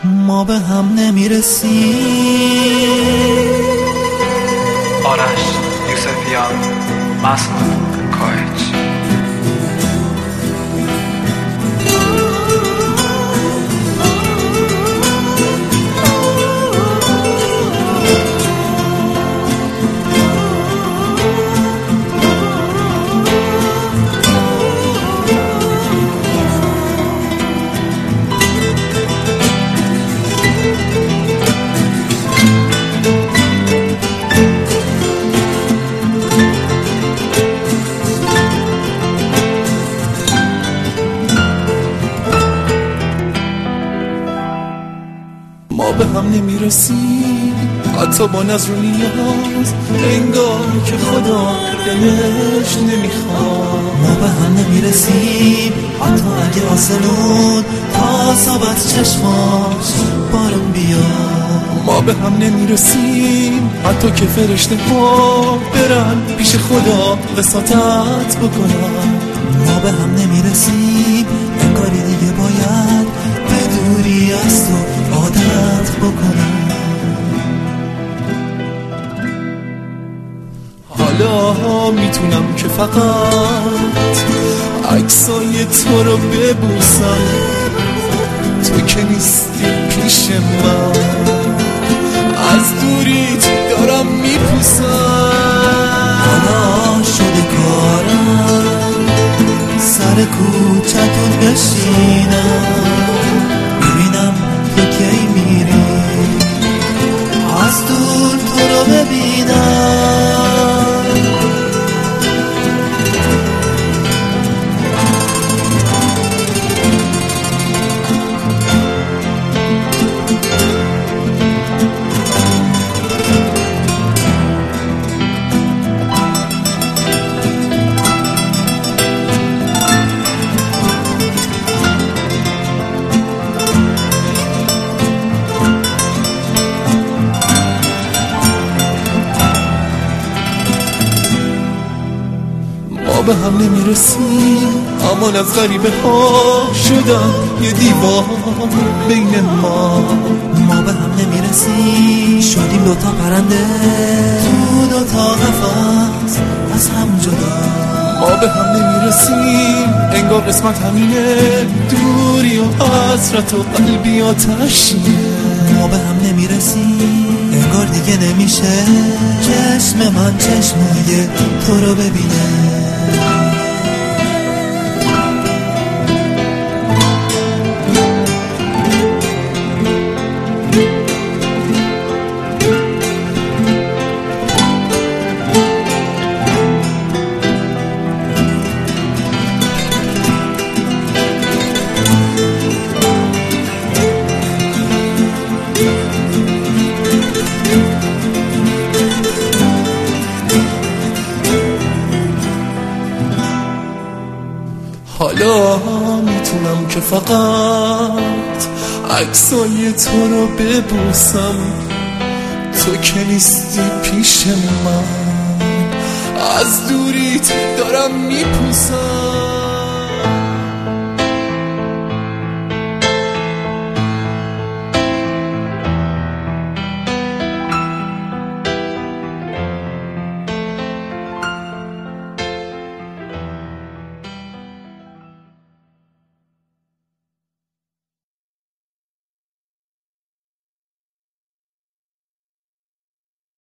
ما به هم نمیرسیم. آرش یوسفیان، مسعود کاهج. ما به هم نمیرسیم حتی با نظر و نیاز، انگار که خدا دلش نمیخواد. ما به هم نمیرسیم حتی اگه آسمون تا صبح چشماش بارون بیاد. ما به هم نمیرسیم حتی که فرشته ها برن پیش خدا وساطت بکنن. ما به هم نمیرسیم انگاری دیگه باید به دوری از تو عادت بکنم. حالا میتونم که فقط عکسای تو رو ببوسم، تو که نیستی پیش من، از دوریت دارم میپوسم. حالا شده کارم سر کوچتون بشینم، ببینم تو کی میری، از دور تو رو ببینم. به هم نمیرسیم امان از غریبه ها شدن یه دیوار بین ما. ما به هم نمیرسیم شدیم دوتا پرنده تو دوتا قفس از هم جدا. ما به هم نمیرسیم انگار قسمت همینه، دوری و حسرت و قلبی آتشینه. ما به هم نمیرسیم انگار دیگه نمیشه چشم من چشمای تو رو ببینه. حالا میتونم که فقط عکسای تو رو ببوسم، تو که نیستی پیش من، از دوریت دارم میپوسم.